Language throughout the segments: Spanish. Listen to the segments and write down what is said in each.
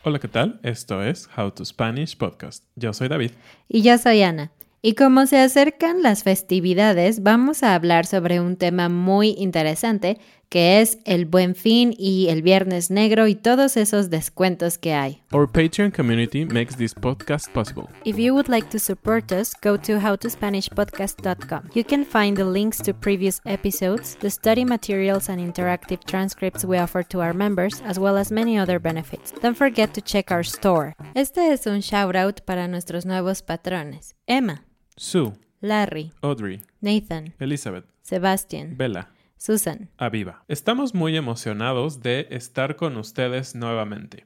Hola, ¿qué tal? Esto es How to Spanish Podcast. Yo soy David. Y yo soy Ana. Y como se acercan las festividades, vamos a hablar sobre un tema muy interesante, que es el Buen Fin y el Viernes Negro y todos esos descuentos que hay. Our Patreon community makes this podcast possible. If you would like to support us, go to howtospanishpodcast.com. You can find the links to previous episodes, the study materials and interactive transcripts we offer to our members, as well as many other benefits. Don't forget to check our store. Este es un shout out para nuestros nuevos patrones. Emma, Sue, Larry, Audrey, Nathan, Elizabeth, Sebastian, Bella, Susan. Aviva. Estamos muy emocionados de estar con ustedes nuevamente.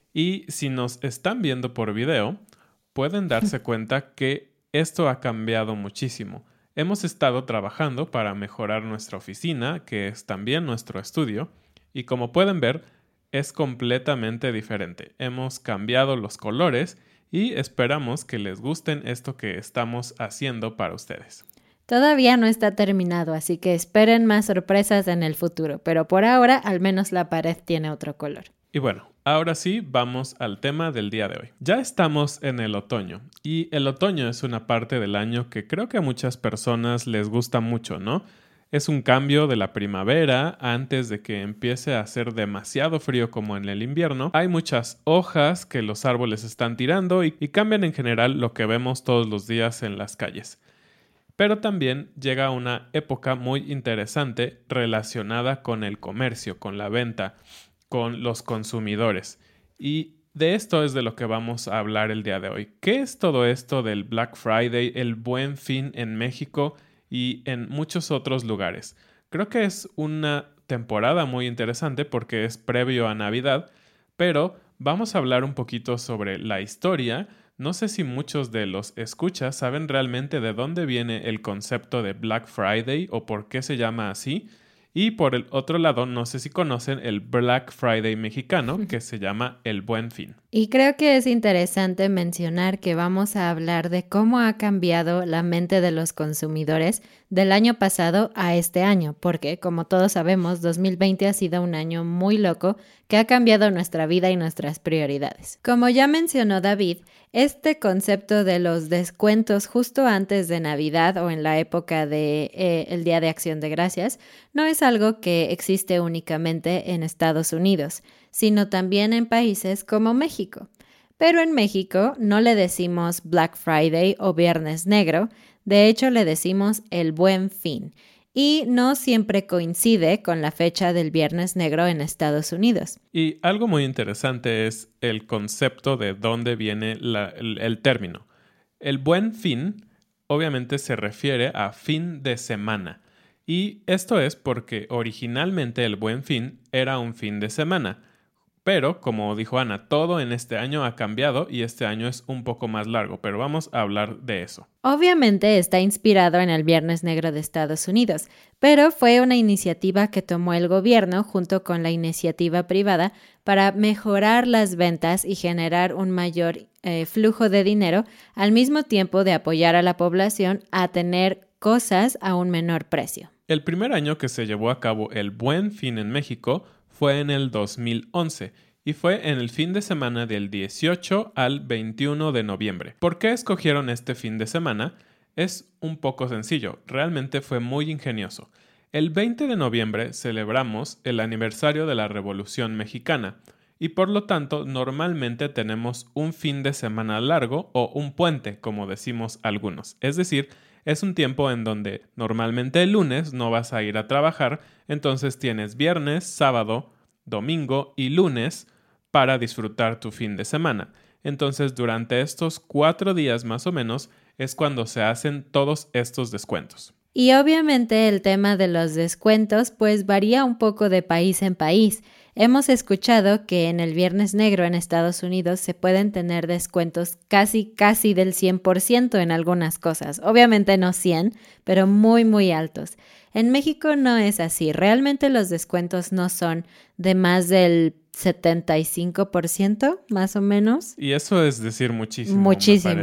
Y si nos están viendo por video, pueden darse cuenta que esto ha cambiado muchísimo. Hemos estado trabajando para mejorar nuestra oficina, que es también nuestro estudio, y como pueden ver, es completamente diferente. Hemos cambiado los colores y esperamos que les gusten esto que estamos haciendo para ustedes. Todavía no está terminado, así que esperen más sorpresas en el futuro, pero por ahora al menos la pared tiene otro color. Y bueno, ahora sí, vamos al tema del día de hoy. Ya estamos en el otoño, y el otoño es una parte del año que creo que a muchas personas les gusta mucho, ¿no? Es un cambio de la primavera antes de que empiece a hacer demasiado frío como en el invierno. Hay muchas hojas que los árboles están tirando y cambian en general lo que vemos todos los días en las calles. Pero también llega una época muy interesante relacionada con el comercio, con la venta, con los consumidores. Y de esto es de lo que vamos a hablar el día de hoy. ¿Qué es todo esto del Black Friday, el Buen Fin en México y en muchos otros lugares? Creo que es una temporada muy interesante porque es previo a Navidad, pero vamos a hablar un poquito sobre la historia. No sé si muchos de los escuchas saben realmente de dónde viene el concepto de Black Friday o por qué se llama así. Y por el otro lado, no sé si conocen el Black Friday mexicano, que se llama el Buen Fin. Y creo que es interesante mencionar que vamos a hablar de cómo ha cambiado la mente de los consumidores del año pasado a este año, porque como todos sabemos, 2020 ha sido un año muy loco que ha cambiado nuestra vida y nuestras prioridades. Como ya mencionó David, este concepto de los descuentos justo antes de Navidad o en la época de el Día de Acción de Gracias no es algo que existe únicamente en Estados Unidos, sino también en países como México. Pero en México no le decimos Black Friday o Viernes Negro, de hecho le decimos el Buen Fin, y no siempre coincide con la fecha del Viernes Negro en Estados Unidos. Y algo muy interesante es el concepto de dónde viene el término. El Buen Fin obviamente se refiere a fin de semana. Y esto es porque originalmente el Buen Fin era un fin de semana. Pero, como dijo Ana, todo en este año ha cambiado y este año es un poco más largo, pero vamos a hablar de eso. Obviamente está inspirado en el Viernes Negro de Estados Unidos, pero fue una iniciativa que tomó el gobierno junto con la iniciativa privada para mejorar las ventas y generar un mayor flujo de dinero, al mismo tiempo de apoyar a la población a tener cosas a un menor precio. El primer año que se llevó a cabo el Buen Fin en México fue en el 2011 y fue en el fin de semana del 18 al 21 de noviembre. ¿Por qué escogieron este fin de semana? Es un poco sencillo, realmente fue muy ingenioso. El 20 de noviembre celebramos el aniversario de la Revolución Mexicana y por lo tanto normalmente tenemos un fin de semana largo o un puente, como decimos algunos. Es decir, es un tiempo en donde normalmente el lunes no vas a ir a trabajar, entonces tienes viernes, sábado, domingo y lunes para disfrutar tu fin de semana. Entonces, durante estos 4 días más o menos es cuando se hacen todos estos descuentos. Y obviamente el tema de los descuentos pues varía un poco de país en país. Hemos escuchado que en el Viernes Negro en Estados Unidos se pueden tener descuentos casi del 100% en algunas cosas. Obviamente no 100, pero muy altos. En México no es así. Realmente los descuentos no son de más del 75%, más o menos. Y eso es decir muchísimo, Muchísimo. me parece.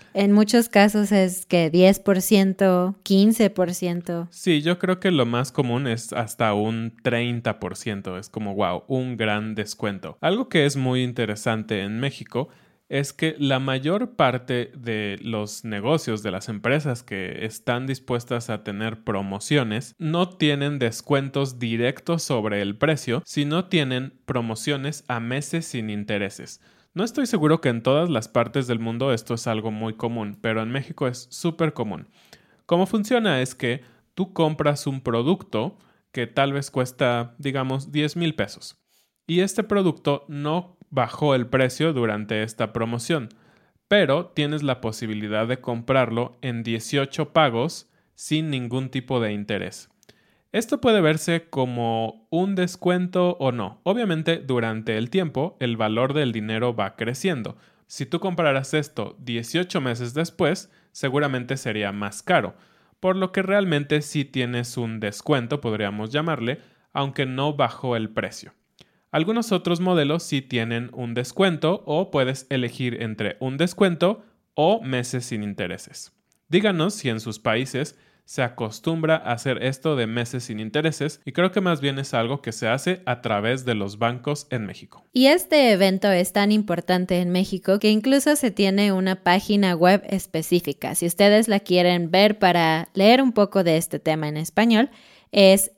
En muchos casos es que 10%, 15%. Sí, yo creo que lo más común es hasta un 30%. Es como, wow, un gran descuento. Algo que es muy interesante en México es que la mayor parte de los negocios, de las empresas que están dispuestas a tener promociones, no tienen descuentos directos sobre el precio, sino tienen promociones a meses sin intereses. No estoy seguro que en todas las partes del mundo esto es algo muy común, pero en México es súper común. Cómo funciona es que tú compras un producto que tal vez cuesta, digamos, 10,000 pesos. Y este producto no bajó el precio durante esta promoción, pero tienes la posibilidad de comprarlo en 18 pagos sin ningún tipo de interés. Esto puede verse como un descuento o no. Obviamente, durante el tiempo, el valor del dinero va creciendo. Si tú compraras esto 18 meses después, seguramente sería más caro, por lo que realmente sí tienes un descuento, podríamos llamarle, aunque no bajó el precio. Algunos otros modelos sí tienen un descuento o puedes elegir entre un descuento o meses sin intereses. Díganos si en sus países se acostumbra a hacer esto de meses sin intereses y creo que más bien es algo que se hace a través de los bancos en México. Y este evento es tan importante en México que incluso se tiene una página web específica. Si ustedes la quieren ver para leer un poco de este tema en español, es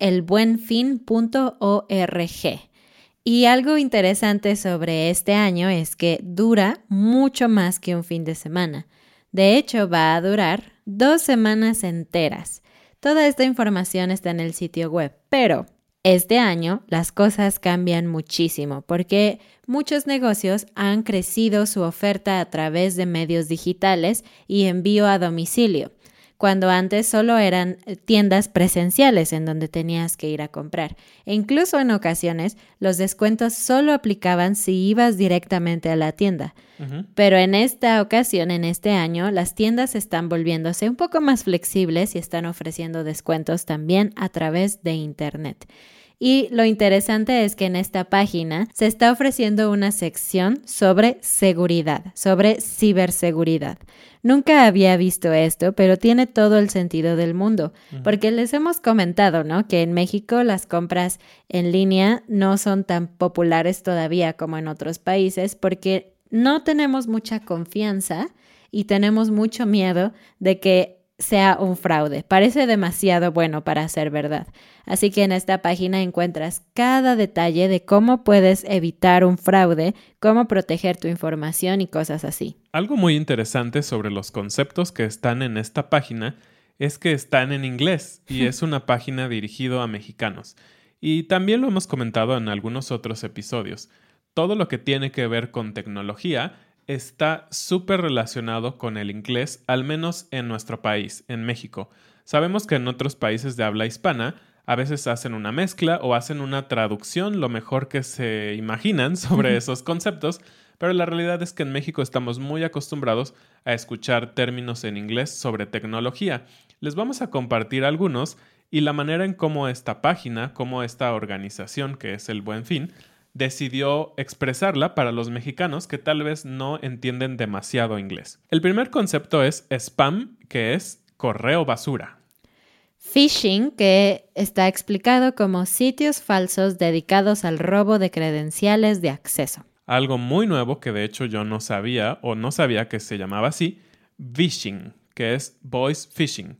elbuenfin.org. Y algo interesante sobre este año es que dura mucho más que un fin de semana. De hecho, va a durar 2 semanas enteras. Toda esta información está en el sitio web, pero este año las cosas cambian muchísimo porque muchos negocios han crecido su oferta a través de medios digitales y envío a domicilio, cuando antes solo eran tiendas presenciales en donde tenías que ir a comprar. E incluso en ocasiones los descuentos solo aplicaban si ibas directamente a la tienda. Pero en esta ocasión, en este año, las tiendas están volviéndose un poco más flexibles y están ofreciendo descuentos también a través de Internet. Y lo interesante es que en esta página se está ofreciendo una sección sobre seguridad, sobre ciberseguridad. Nunca había visto esto, pero tiene todo el sentido del mundo, porque les hemos comentado, ¿no?, que en México las compras en línea no son tan populares todavía como en otros países, porque no tenemos mucha confianza y tenemos mucho miedo de que sea un fraude. Parece demasiado bueno para ser verdad. Así que en esta página encuentras cada detalle de cómo puedes evitar un fraude, cómo proteger tu información y cosas así. Algo muy interesante sobre los conceptos que están en esta página es que están en inglés y es una página dirigida a mexicanos. Y también lo hemos comentado en algunos otros episodios. Todo lo que tiene que ver con tecnología está súper relacionado con el inglés, al menos en nuestro país, en México. Sabemos que en otros países de habla hispana a veces hacen una mezcla o hacen una traducción lo mejor que se imaginan sobre esos conceptos, pero la realidad es que en México estamos muy acostumbrados a escuchar términos en inglés sobre tecnología. Les vamos a compartir algunos y la manera en cómo esta página, cómo esta organización que es El Buen Fin, decidió expresarla para los mexicanos que tal vez no entienden demasiado inglés. El primer concepto es spam, que es correo basura. Phishing, que está explicado como sitios falsos dedicados al robo de credenciales de acceso. Algo muy nuevo que de hecho yo no sabía o no sabía que se llamaba así, vishing, que es voice phishing.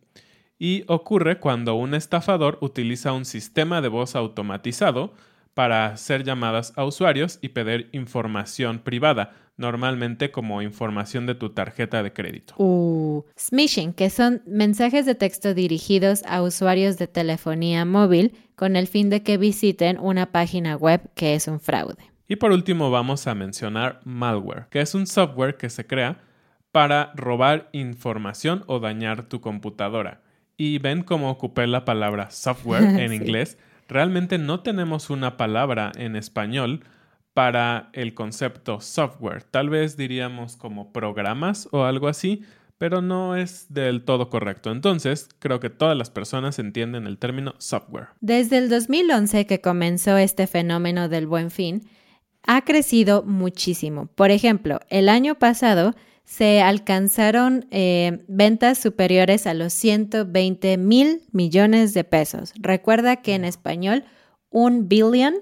Y ocurre cuando un estafador utiliza un sistema de voz automatizado para hacer llamadas a usuarios y pedir información privada, normalmente como información de tu tarjeta de crédito. Smishing, que son mensajes de texto dirigidos a usuarios de telefonía móvil con el fin de que visiten una página web que es un fraude. Y por último vamos a mencionar malware, que es un software que se crea para robar información o dañar tu computadora. Y ven cómo ocupé la palabra software en Sí. inglés. Realmente no tenemos una palabra en español para el concepto software. Tal vez diríamos como programas o algo así, pero no es del todo correcto. Entonces, creo que todas las personas entienden el término software. Desde el 2011 que comenzó este fenómeno del Buen Fin, ha crecido muchísimo. Por ejemplo, el año pasado se alcanzaron ventas superiores a los 120,000 millones de pesos. Recuerda que en español one billion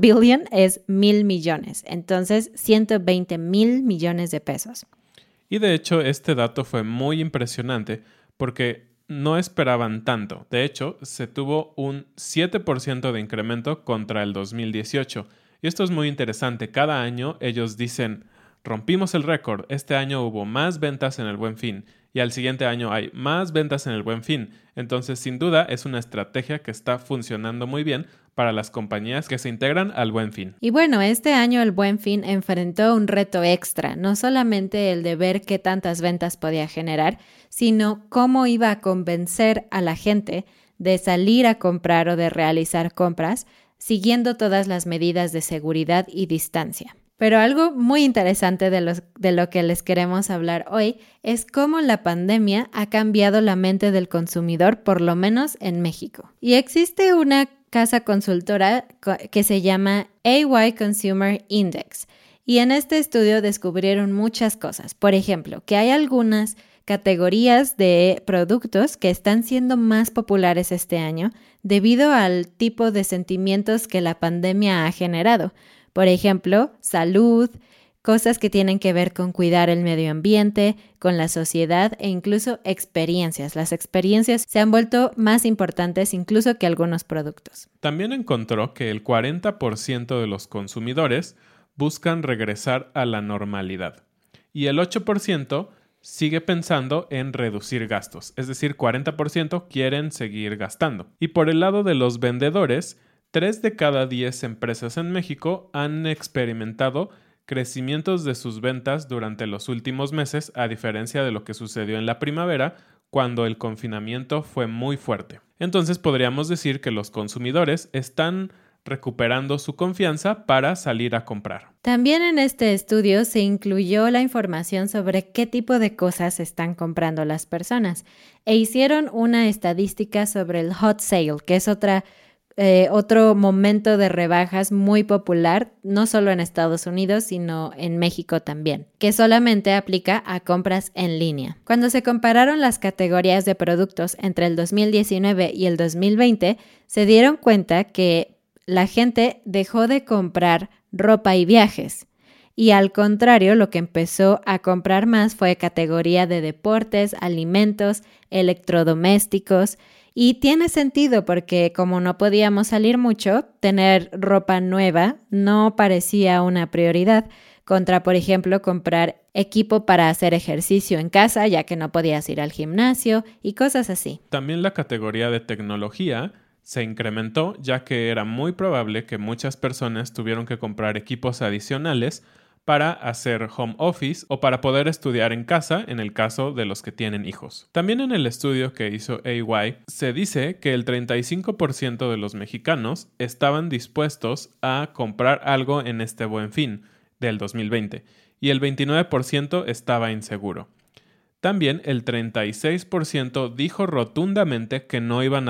es 1,000 millones. Entonces, 120,000 millones de pesos. Y de hecho, este dato fue muy impresionante porque no esperaban tanto. De hecho, se tuvo un 7% de incremento contra el 2018. Y esto es muy interesante. Cada año ellos dicen, rompimos el récord. Este año hubo más ventas en el Buen Fin. Y al siguiente año hay más ventas en el Buen Fin. Entonces, sin duda, es una estrategia que está funcionando muy bien para las compañías que se integran al Buen Fin. Y bueno, este año el Buen Fin enfrentó un reto extra, no solamente el de ver qué tantas ventas podía generar, sino cómo iba a convencer a la gente de salir a comprar o de realizar compras, siguiendo todas las medidas de seguridad y distancia. Pero algo muy interesante de lo que les queremos hablar hoy es cómo la pandemia ha cambiado la mente del consumidor, por lo menos en México. Y existe una casa consultora que se llama AY Consumer Index. Y en este estudio descubrieron muchas cosas. Por ejemplo, que hay algunas categorías de productos que están siendo más populares este año debido al tipo de sentimientos que la pandemia ha generado. Por ejemplo, salud, cosas que tienen que ver con cuidar el medio ambiente, con la sociedad e incluso experiencias. Las experiencias se han vuelto más importantes incluso que algunos productos. También encontró que el 40% de los consumidores buscan regresar a la normalidad y el 8% sigue pensando en reducir gastos, es decir, 40% quieren seguir gastando. Y por el lado de los vendedores, 3 de cada 10 empresas en México han experimentado crecimientos de sus ventas durante los últimos meses, a diferencia de lo que sucedió en la primavera, cuando el confinamiento fue muy fuerte. Entonces podríamos decir que los consumidores están recuperando su confianza para salir a comprar. También en este estudio se incluyó la información sobre qué tipo de cosas están comprando las personas e hicieron una estadística sobre el hot sale, que es otro momento de rebajas muy popular, no solo en Estados Unidos, sino en México también, que solamente aplica a compras en línea. Cuando se compararon las categorías de productos entre el 2019 y el 2020, se dieron cuenta que la gente dejó de comprar ropa y viajes. Y al contrario, lo que empezó a comprar más fue categoría de deportes, alimentos, electrodomésticos. Y tiene sentido porque como no podíamos salir mucho, tener ropa nueva no parecía una prioridad contra, por ejemplo, comprar equipo para hacer ejercicio en casa, ya que no podías ir al gimnasio y cosas así. También la categoría de tecnología se incrementó, ya que era muy probable que muchas personas tuvieron que comprar equipos adicionales para hacer home office o para poder estudiar en casa en el caso de los que tienen hijos. También en el estudio que hizo AY se dice que el 35% de los mexicanos estaban dispuestos a comprar algo en este Buen Fin del 2020 y el 29% estaba inseguro. También el 36% dijo rotundamente que no iban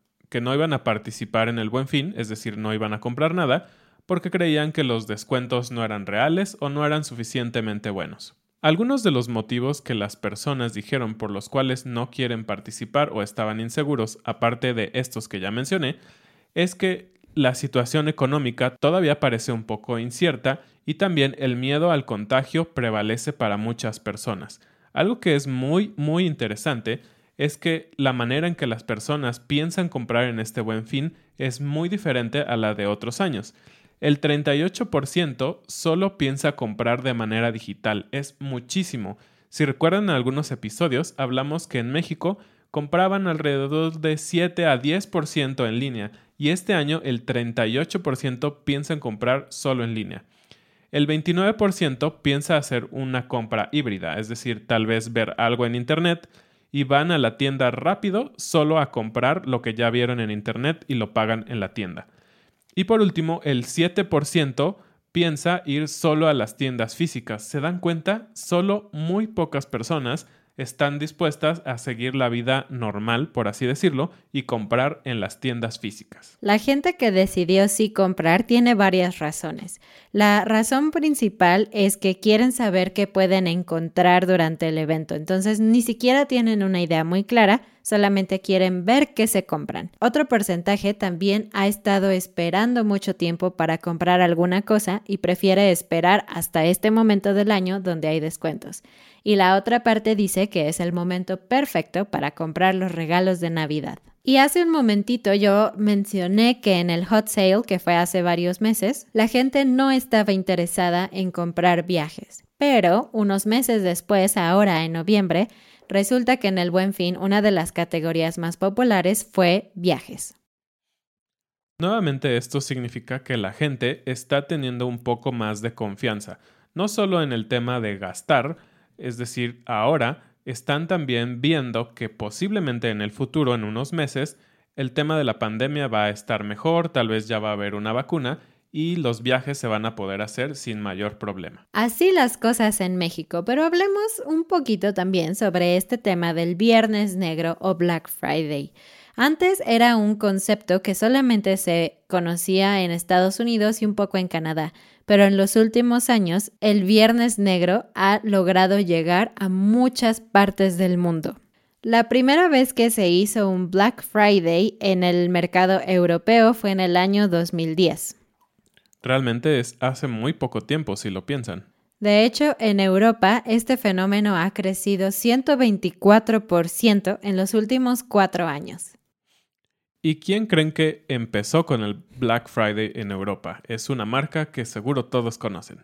a participar en el Buen Fin, es decir, no iban a comprar nada, porque creían que los descuentos no eran reales o no eran suficientemente buenos. Algunos de los motivos que las personas dijeron por los cuales no quieren participar o estaban inseguros, aparte de estos que ya mencioné, es que la situación económica todavía parece un poco incierta y también el miedo al contagio prevalece para muchas personas. Algo que es muy, muy interesante es que la manera en que las personas piensan comprar en este Buen Fin es muy diferente a la de otros años. El 38% solo piensa comprar de manera digital. Es muchísimo. Si recuerdan en algunos episodios, hablamos que en México compraban alrededor de 7 a 10% en línea y este año el 38% piensan comprar solo en línea. El 29% piensa hacer una compra híbrida, es decir, tal vez ver algo en internet y van a la tienda rápido solo a comprar lo que ya vieron en internet y lo pagan en la tienda. Y por último, el 7% piensa ir solo a las tiendas físicas. ¿Se dan cuenta? Solo muy pocas personas están dispuestas a seguir la vida normal, por así decirlo, y comprar en las tiendas físicas. La gente que decidió sí comprar tiene varias razones. La razón principal es que quieren saber qué pueden encontrar durante el evento, entonces ni siquiera tienen una idea muy clara, solamente quieren ver qué se compran. Otro porcentaje también ha estado esperando mucho tiempo para comprar alguna cosa y prefiere esperar hasta este momento del año donde hay descuentos. Y la otra parte dice que es el momento perfecto para comprar los regalos de Navidad. Y hace un momentito yo mencioné que en el hot sale, que fue hace varios meses, la gente no estaba interesada en comprar viajes. Pero unos meses después, ahora en noviembre, resulta que en el Buen Fin una de las categorías más populares fue viajes. Nuevamente esto significa que la gente está teniendo un poco más de confianza, no solo en el tema de gastar, es decir, ahora están también viendo que posiblemente en el futuro, en unos meses, el tema de la pandemia va a estar mejor, tal vez ya va a haber una vacuna y los viajes se van a poder hacer sin mayor problema. Así las cosas en México, pero hablemos un poquito también sobre este tema del Viernes Negro o Black Friday. Antes era un concepto que solamente se conocía en Estados Unidos y un poco en Canadá, pero en los últimos años el Viernes Negro ha logrado llegar a muchas partes del mundo. La primera vez que se hizo un Black Friday en el mercado europeo fue en el año 2010. Realmente es hace muy poco tiempo, si lo piensan. De hecho, en Europa este fenómeno ha crecido 124% en los últimos 4 años. ¿Y quién creen que empezó con el Black Friday en Europa? Es una marca que seguro todos conocen.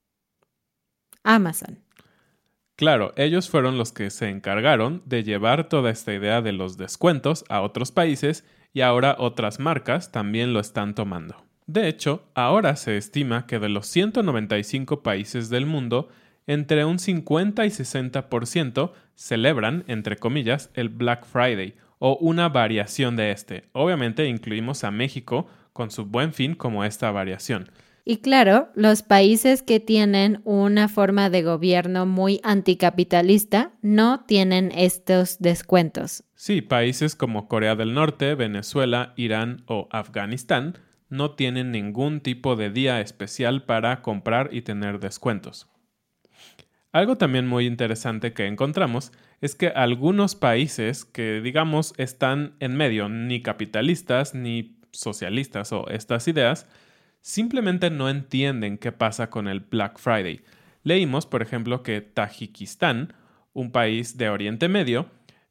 Amazon. Claro, ellos fueron los que se encargaron de llevar toda esta idea de los descuentos a otros países y ahora otras marcas también lo están tomando. De hecho, ahora se estima que de los 195 países del mundo, entre un 50 y 60% celebran, entre comillas, el Black Friday o una variación de este. Obviamente incluimos a México con su Buen Fin como esta variación. Y claro, los países que tienen una forma de gobierno muy anticapitalista no tienen estos descuentos. Sí, países como Corea del Norte, Venezuela, Irán o Afganistán no tienen ningún tipo de día especial para comprar y tener descuentos. Algo también muy interesante que encontramos es que algunos países que, digamos, están en medio, ni capitalistas ni socialistas o estas ideas, simplemente no entienden qué pasa con el Black Friday. Leímos, por ejemplo, que Tayikistán, un país de Oriente Medio,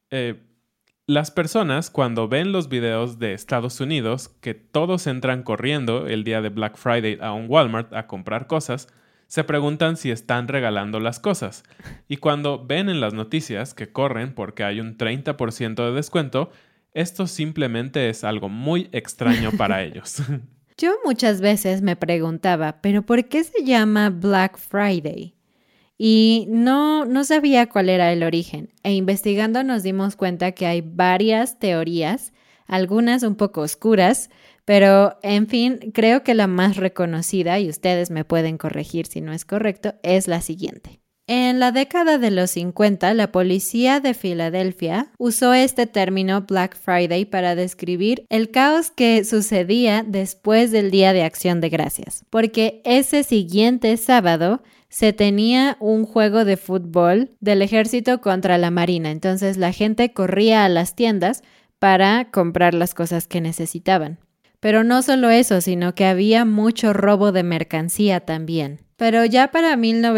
las personas cuando ven los videos de Estados Unidos, que todos entran corriendo el día de Black Friday a un Walmart a comprar cosas, se preguntan si están regalando las cosas. Y cuando ven en las noticias que corren porque hay un 30% de descuento, esto simplemente es algo muy extraño para ellos. Yo muchas veces me preguntaba, ¿pero por qué se llama Black Friday? Y no sabía cuál era el origen. E investigando nos dimos cuenta que hay varias teorías, algunas un poco oscuras, pero en fin, creo que la más reconocida, y ustedes me pueden corregir si no es correcto, es la siguiente. En la década de los 50, la policía de Filadelfia usó este término Black Friday para describir el caos que sucedía después del Día de Acción de Gracias, porque ese siguiente sábado se tenía un juego de fútbol del ejército contra la marina, entonces la gente corría a las tiendas para comprar las cosas que necesitaban. Pero no solo eso, sino que había mucho robo de mercancía también. Pero ya para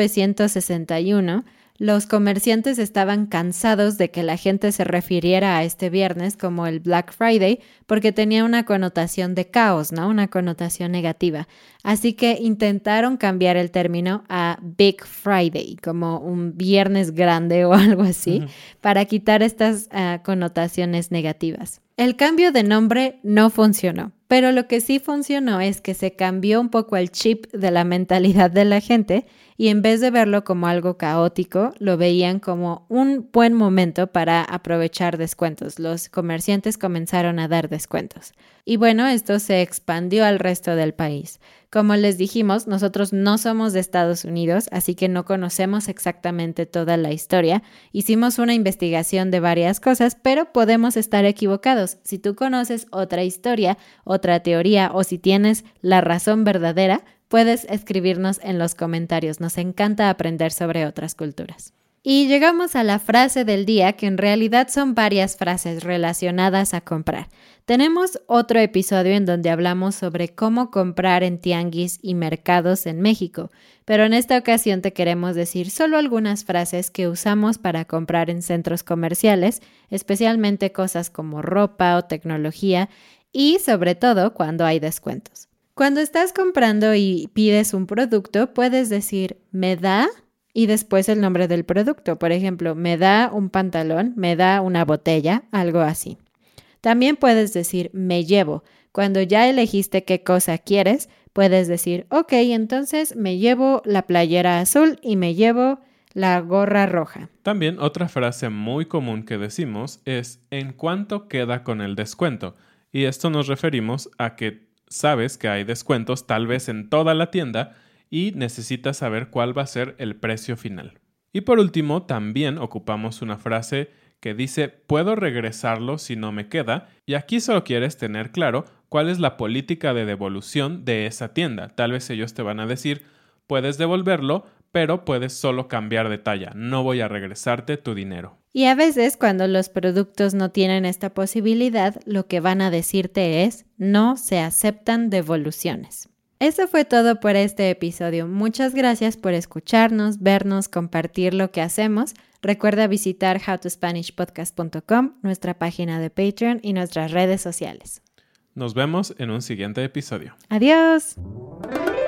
1961, los comerciantes estaban cansados de que la gente se refiriera a este viernes como el Black Friday porque tenía una connotación de caos, ¿no? Una connotación negativa. Así que intentaron cambiar el término a Big Friday, como un viernes grande o algo así, para quitar estas connotaciones negativas. El cambio de nombre no funcionó, pero lo que sí funcionó es que se cambió un poco el chip de la mentalidad de la gente y en vez de verlo como algo caótico, lo veían como un buen momento para aprovechar descuentos. Los comerciantes comenzaron a dar descuentos. Y bueno, esto se expandió al resto del país. Como les dijimos, nosotros no somos de Estados Unidos, así que no conocemos exactamente toda la historia. Hicimos una investigación de varias cosas, pero podemos estar equivocados. Si tú conoces otra historia, otra teoría o si tienes la razón verdadera, puedes escribirnos en los comentarios. Nos encanta aprender sobre otras culturas. Y llegamos a la frase del día, que en realidad son varias frases relacionadas a comprar. Tenemos otro episodio en donde hablamos sobre cómo comprar en tianguis y mercados en México, pero en esta ocasión te queremos decir solo algunas frases que usamos para comprar en centros comerciales, especialmente cosas como ropa o tecnología y sobre todo cuando hay descuentos. Cuando estás comprando y pides un producto, puedes decir ¿me da? Y después el nombre del producto. Por ejemplo, me da un pantalón, me da una botella, algo así. También puedes decir me llevo. Cuando ya elegiste qué cosa quieres, puedes decir ok, entonces me llevo la playera azul y me llevo la gorra roja. También otra frase muy común que decimos es ¿en cuánto queda con el descuento? Y esto nos referimos a que sabes que hay descuentos tal vez en toda la tienda y necesitas saber cuál va a ser el precio final. Y por último, también ocupamos una frase que dice ¿puedo regresarlo si no me queda? Y aquí solo quieres tener claro cuál es la política de devolución de esa tienda. Tal vez ellos te van a decir puedes devolverlo, pero puedes solo cambiar de talla. No voy a regresarte tu dinero. Y a veces cuando los productos no tienen esta posibilidad, lo que van a decirte es no se aceptan devoluciones. Eso fue todo por este episodio. Muchas gracias por escucharnos, vernos, compartir lo que hacemos. Recuerda visitar howtospanishpodcast.com, nuestra página de Patreon y nuestras redes sociales. Nos vemos en un siguiente episodio. ¡Adiós!